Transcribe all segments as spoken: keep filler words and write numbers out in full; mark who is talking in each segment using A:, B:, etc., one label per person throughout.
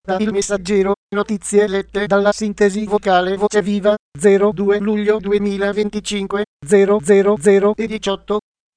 A: Da Il Messaggero, notizie lette dalla sintesi vocale Voce Viva, zero due luglio duemilaventicinque, zero zero zero e diciotto.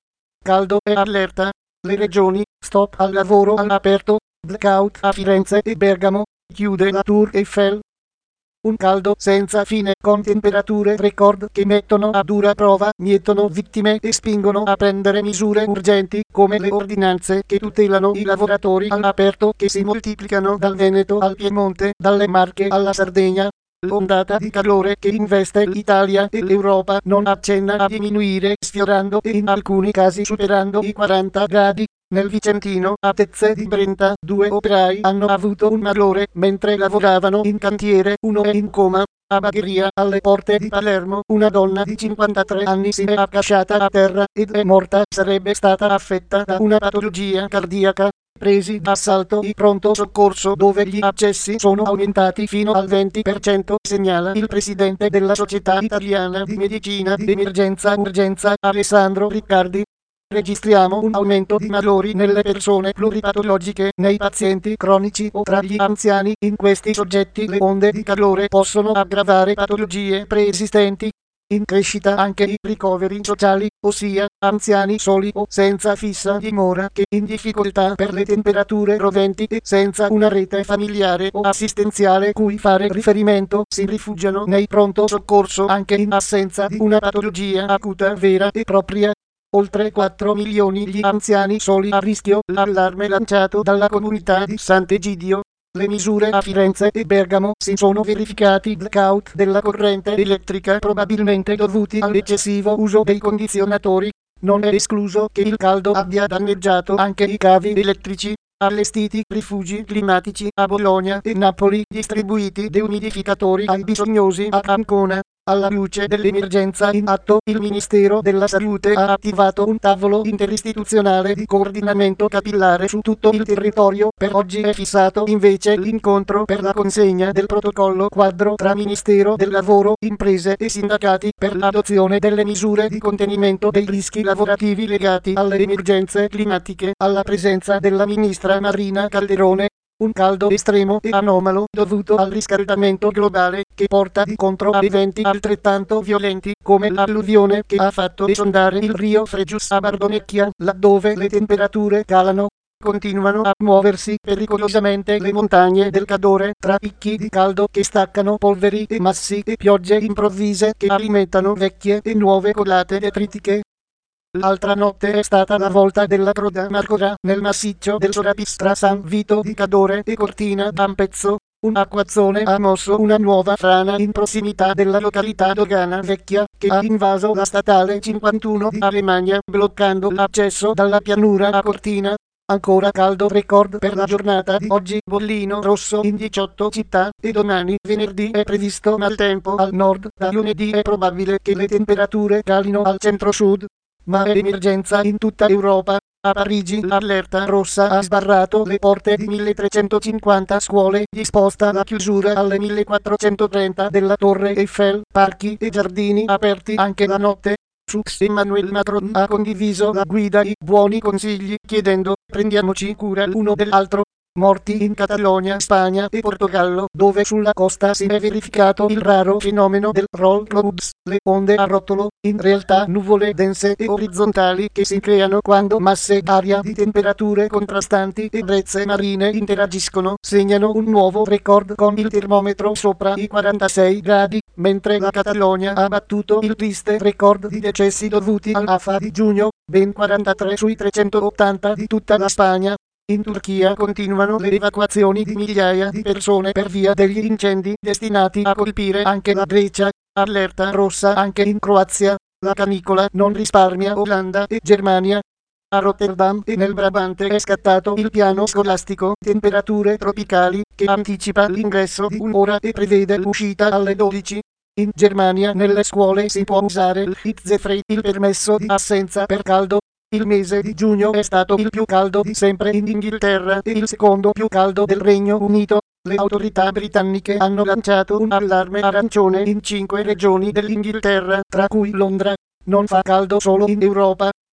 A: Caldo e allerta. Le regioni, stop al lavoro all'aperto, blackout a Firenze e Bergamo, chiude la Tour Eiffel. Un caldo senza fine con temperature record che mettono a dura prova, mietono vittime e spingono a prendere misure urgenti come le ordinanze che tutelano i lavoratori all'aperto che si moltiplicano dal Veneto al Piemonte, dalle Marche alla Sardegna. L'ondata di calore che investe l'Italia e l'Europa non accenna a diminuire, sfiorando e in alcuni casi superando i quaranta gradi. Nel Vicentino, a Tezze di Brenta, due operai hanno avuto un malore mentre lavoravano in cantiere, uno è in coma. A Bagheria, alle porte di Palermo, una donna di cinquantatré anni si è accasciata a terra ed è morta, sarebbe stata affetta da una patologia cardiaca. Presi d'assalto i pronto soccorso dove gli accessi sono aumentati fino al venti per cento, segnala il presidente della Società Italiana di Medicina di Emergenza Urgenza, Alessandro Riccardi. Registriamo un aumento di malori nelle persone pluripatologiche, nei pazienti cronici o tra gli anziani. In questi soggetti le onde di calore possono aggravare patologie preesistenti. In crescita anche i ricoveri sociali, ossia anziani soli o senza fissa dimora che in difficoltà per le temperature roventi e senza una rete familiare o assistenziale cui fare riferimento si rifugiano nei pronto soccorso anche in assenza di una patologia acuta vera e propria. Oltre quattro milioni gli anziani soli a rischio, l'allarme lanciato dalla comunità di Sant'Egidio. Le misure a Firenze e Bergamo si sono verificati blackout della corrente elettrica probabilmente dovuti all'eccessivo uso dei condizionatori. Non è escluso che il caldo abbia danneggiato anche i cavi elettrici. Allestiti rifugi climatici a Bologna e Napoli, distribuiti deumidificatori ai bisognosi a Ancona. Alla luce dell'emergenza in atto, il Ministero della Salute ha attivato un tavolo interistituzionale di coordinamento capillare su tutto il territorio. Per oggi è fissato invece l'incontro per la consegna del protocollo quadro tra Ministero del Lavoro, imprese e sindacati per l'adozione delle misure di contenimento dei rischi lavorativi legati alle emergenze climatiche, alla presenza della ministra Marina Calderone. Un caldo estremo e anomalo dovuto al riscaldamento globale che porta di contro a eventi altrettanto violenti come l'alluvione che ha fatto esondare il Rio Fregius a Bardonecchia, laddove le temperature calano. Continuano a muoversi pericolosamente le montagne del Cadore tra picchi di caldo che staccano polveri e massi e piogge improvvise che alimentano vecchie e nuove colate detritiche. L'altra notte è stata la volta della Croda Marcora nel massiccio del Sorapis tra San Vito di Cadore e Cortina d'Ampezzo. Un acquazzone ha mosso una nuova frana in prossimità della località dogana vecchia che ha invaso la statale cinquantuno di Alemagna, bloccando l'accesso dalla pianura a Cortina. Ancora caldo record per la giornata di oggi, bollino rosso in diciotto città, e domani venerdì è previsto maltempo al nord. Da lunedì è probabile che le temperature calino al centro-sud. Ma è emergenza in tutta Europa. A Parigi l'allerta rossa ha sbarrato le porte di milletrecentocinquanta scuole, disposta la chiusura alle millequattrocentotrenta della Torre Eiffel, parchi e giardini aperti anche la notte. Sux Emmanuel Macron ha condiviso la guida i buoni consigli chiedendo prendiamoci cura l'uno dell'altro. Morti in Catalogna, Spagna e Portogallo, dove sulla costa si è verificato il raro fenomeno del roll clouds, le onde a rotolo, in realtà nuvole dense e orizzontali che si creano quando masse d'aria di temperature contrastanti e brezze marine interagiscono, segnano un nuovo record con il termometro sopra i quarantasei gradi, mentre la Catalogna ha battuto il triste record di decessi dovuti all'afa di giugno, ben quarantatré sui trecentottanta di tutta la Spagna. In Turchia continuano le evacuazioni di migliaia di persone per via degli incendi destinati a colpire anche la Grecia. Allerta rossa anche in Croazia. La canicola non risparmia Olanda e Germania. A Rotterdam e nel Brabante è scattato il piano scolastico temperature tropicali che anticipa l'ingresso di un'ora e prevede l'uscita alle dodici. In Germania nelle scuole si può usare il Hitzefrei, il permesso di assenza per caldo. Il mese di giugno è stato il più caldo di sempre in Inghilterra e il secondo più caldo del Regno Unito. Le autorità britanniche hanno lanciato un allarme arancione in cinque regioni dell'Inghilterra, tra cui Londra. Non fa caldo solo in Europa.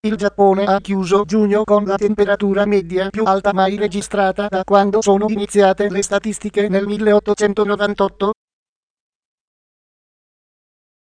A: Il Giappone ha chiuso giugno con la temperatura media più alta mai registrata da quando sono iniziate le statistiche nel milleottocentonovantotto,